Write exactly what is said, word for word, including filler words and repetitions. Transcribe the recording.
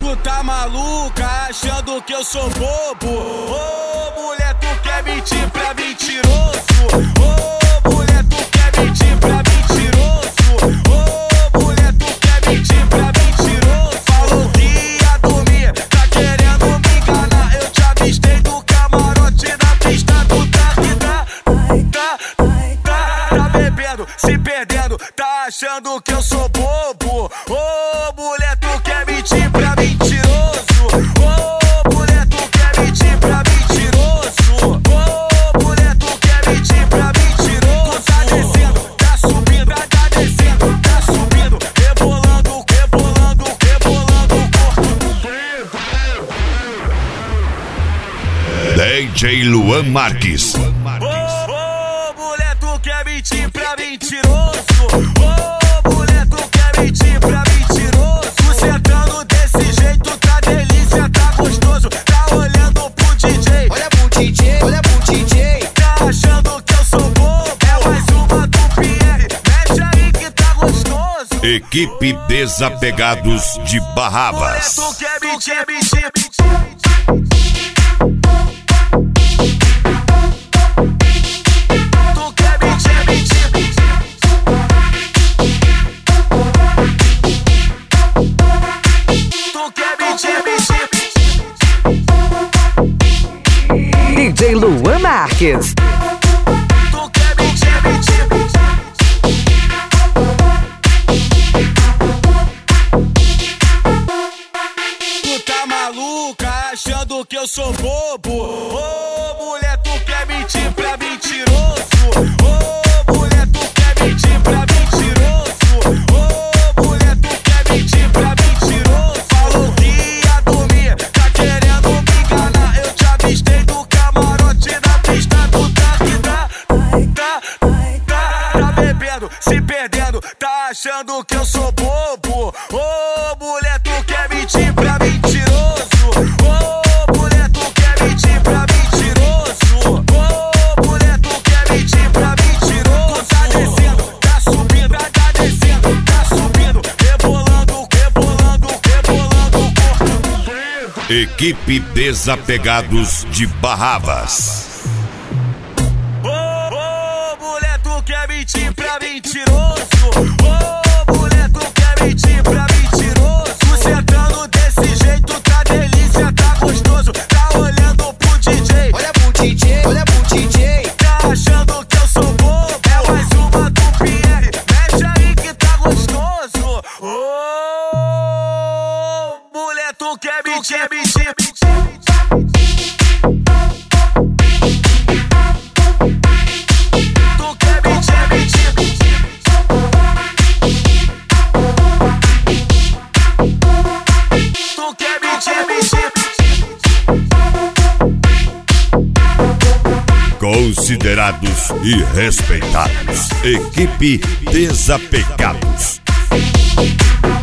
Tu tá maluca achando que eu sou bobo? Ô oh, mulher, tu quer mentir pra mentiroso? Ô oh, mulher, tu quer mentir pra mentiroso? Ô oh, mulher, tu quer mentir pra mentiroso? Falou que ia dormir, tá querendo me enganar. Eu te avistei do camarote na pista, tu tá que tá, tá, tá, tá bebendo, se perdendo, tá achando que eu sou bobo? Ô oh, mulher, tu quer mentir pra mentiroso? Ô mulher, tu quer mentir pra mentiroso? Ô mulher, tu quer mentir pra mentiroso? Tá descendo, tá subindo, tá descendo, tá subindo, rebolando, rebolando, rebolando o corpo. D J Luan Marques. Ô ô mulher, tu quer mentir pra mentiroso? Ô mulher, tu quer mentir pra mentiroso? Sentando desse jeito, tá delícia, tá gostoso. Tá olhando pro D J, olha pro D J, olha pro D J. Tá achando que eu sou bobo? É mais uma do Pierre, mexe aí que tá gostoso. Equipe Desapegados de Barrabas. Tu quer mentir, mentir, mentir. D J Luan Marques. Tu quer mentir, mentir, mentir. Tu tá maluca achando que eu sou bobo? Ô oh, mulher, tu quer mentir pra mentiroso? Ô oh, mulher, tu quer mentir pra mentiroso? Ô oh, mulher, tu quer mentir pra mentiroso? Falou que ia dormir, tá querendo me enganar. Eu te avistei do camarote na pista, tu tá que tá, tá, tá, tá bebendo, se perdendo, tá achando que eu sou bobo? Ô oh, mulher, tu quer mentir pra mentiroso? Ô oh, mulher, tu quer mentir pra mentiroso? Ô oh, mulher, tu quer mentir pra mentiroso? Tá descendo, tá subindo, tá descendo, tá subindo, rebolando, rebolando, rebolando o corpo. Equipe Desapegados de Barrabas. Ô ô mulher, tu quer mentir pra mentiroso? Ô mulher, tu quer mentir pra mentiroso? Sentando desse jeito, tá delícia, tá gostoso. Tá olhando pro D J, Olha pro D J, olha pro D J. tá achando que eu sou bobo? É mais uma do Pierre, mexe aí que tá gostoso. Ô mulher, tu quer mentir, mentir, mentir. Tu quer mentir, mentir, mentir. Tu quer mentir, mentir, mentir. Considerados e respeitados. Equipe Desapegados.